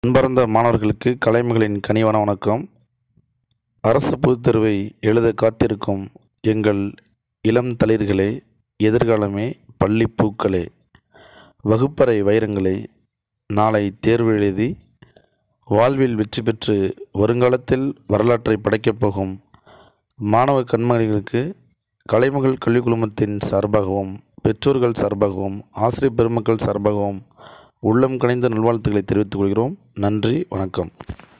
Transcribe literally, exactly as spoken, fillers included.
அன்பார்ந்த மாணவர்களுக்கு கலைமகளின் கனிவான வணக்கம். அரசு பொதுத் தேர்வை எழுத காத்திருக்கும் எங்கள் இளம் தளிர்களே, எதிர்காலமே, பள்ளி பூக்களே, வகுப்பறை வைரங்களே, நாளை தேர்வு எழுதி வாழ்வில் வெற்றி பெற்று வருங்காலத்தில் வரலாற்றை படைக்கப் போகும் மாணவ கண்மணிகளுக்கு கலைமகள் கல்விக் குழுமத்தின் சார்பாகவும், பெற்றோர்கள் சார்பாகவும், ஆசிரியர் பெருமக்கள் சார்பாகவும் உள்ளம் கனிந்த நல்வாழ்த்துக்களை தெரிவித்துக் கொள்கிறோம். நன்றி, வணக்கம்.